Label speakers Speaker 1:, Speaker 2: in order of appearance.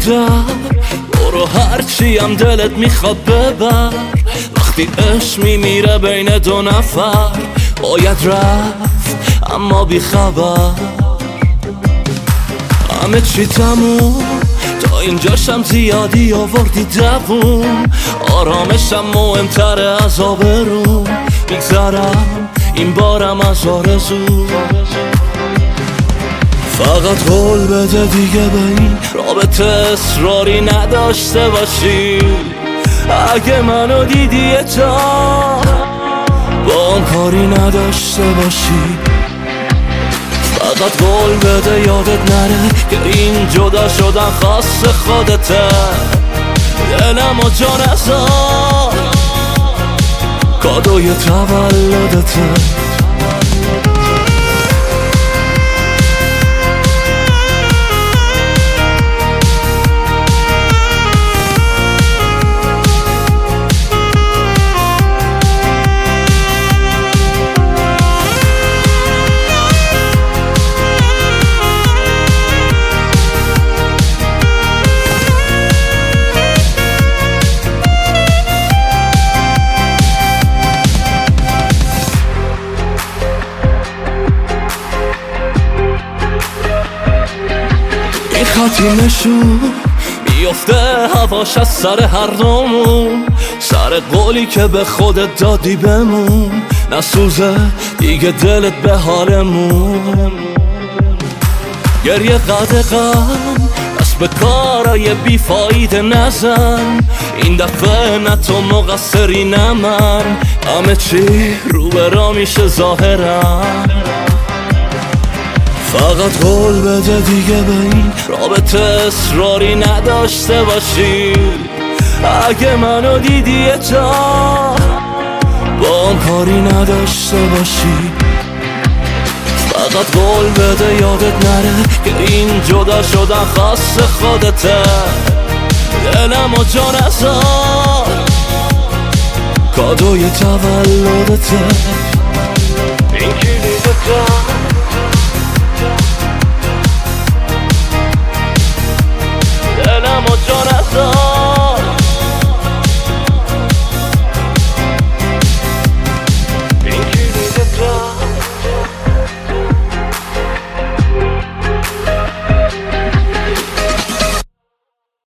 Speaker 1: زودتر برو، هرچی هم دلت میخواد ببر. وقتی عشق میمیره بین دو نفر باید رفت اما بی خبر. همه چی تموم، تا اینجاشم زیادی آوردی دووم. آرامشم مهمتره از آبروم، میگذرم این بارم از آرزو. فقط قول بده دیگه به این رابطه اصراری نداشته باشی. اگه منو دیدی یه جا با اون کاری نداشته باشی. فقط قول بده یادت نره که این جدا شدن خاص خودته. دلم و جا نذار کادوی تولدته. خطی نشون میفته هواش از سر هر دومون. سر قولی که به خودت دادی بمون، نسوزه دیگه دلت به حالمون. گریه قدقم دست به کارای بیفایده نزن. این دفعه نه تو مقصری نه من، همه چی رو به راه میشه ظاهرم. فقط قول بده دیگه به این رابطه اصراری نداشته باشی. اگه منو دیدی یه جا با اون کاری نداشته باشی. فقط قول بده یادت نره که این جدا شدن خاص خودته. دلم و جا نذار کادوی تولدته.